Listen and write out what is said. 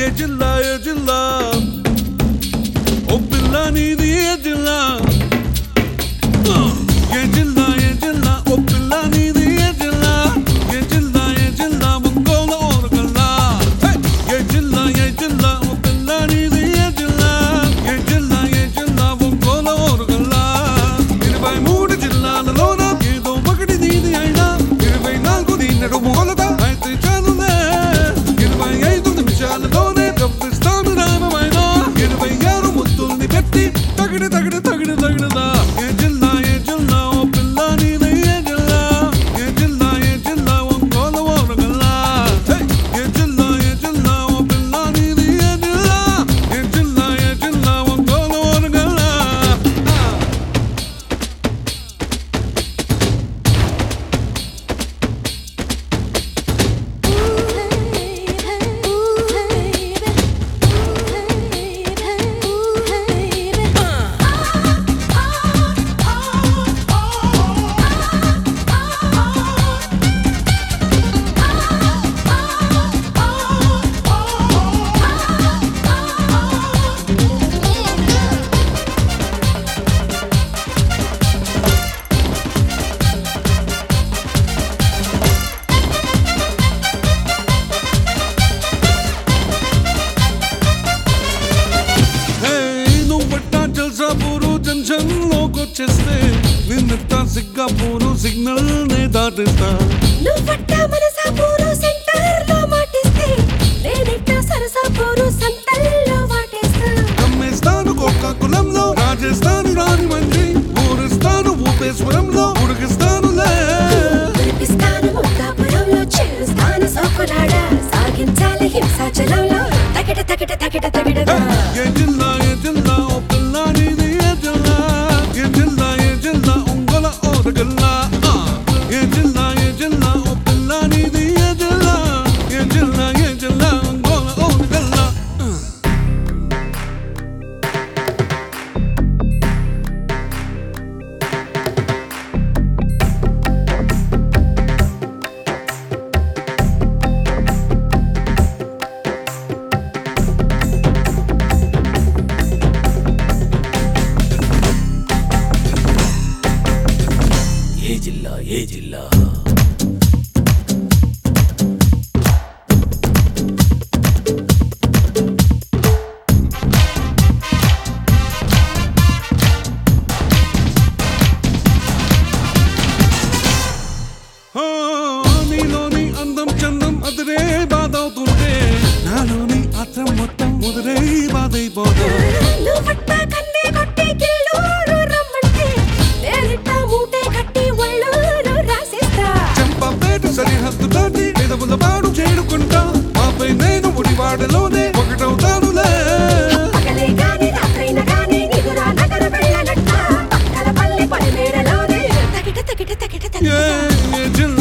ఏ జిల్లా ఓ పిల్ల నీది ఏ జిల్లా ఏ జిల్లా ఓ పిల్ల నీది ఏ జిల్లా ఒంగోలు ఓరగల్లా ఏ జిల్లా ఓ పిల్ల నీది ఏ జిల్లా ఒంగోలు ఓరగల్లా 23 జిల్లాలలోన ఏదో ఒకటి నీది అయినా 24 దీనడు మొగలదా అయితే చాలులే 25 నిమిషాలలోనే కప్పిస్తాను రామమైన 26 ముద్దుల్ని పెట్టి తగిడదా ఏ జిల్లా ఓ పిల్ల నీది ఏ జిల్లా ఒంగోలు ఓరగల్లా ఏ జిల్లా ఓ పిల్ల నీది ఏ జిల్లా ఒంగోలు ఓరగల్లా జంక్షన్లోకొచ్చేస్తే నిన్నట్ట సింగపూరు సిగ్నల్ నే దాటిస్తా నువ్వట్ట మనసాపూరు సెంటర్లో మాటిస్తే నేనెట్ట సరసాపూరు సంతల్లో వాటేస్తా కమ్మేస్తాను కోకాకులంలో రాజేస్తాను రాని మంది ఊరిస్తాను ఊపేశ్వరంలో ఉడికిస్తానులే వినిపిస్తాను ముక్తాపురంలో చేస్తాను సోకులాడ సాగించాలి హింసాచలంలో తగిడ ఏ జిల్లా ఓ పిల్ల నీది ఏ జిల్లా ఒంగోల ఓరగల్లా ఏ జిల్లా ఓ పిల్ల నీది ఏ జిల్లా ఒంగోల ఓరగల్లా ఏ జిల్లా నీలోని అందం చందం అదిరే బాధవుతుంటే నాలోని ఆత్రం మొత్తం ముదిరే బాధైపోతా నువ్వట్ట కన్నే కొట్టి కిల్లూరు రమ్మంటే నేనెట్ట మూటే కట్టి ఒళ్ళూరు రాసేస్తా చంపపేట సరిహద్దు దాటి పెదవుల పాడు చేరుకుంటా ఆపై నేను ఉడివాడలోనే ఒకటవుతానులే పగలే గాని రాత్రైన గాని నిదురా నగర వెళ్ళనట్ట పక్కల పల్లె పడిమేరలోనే తగిట ఏ జిల్లా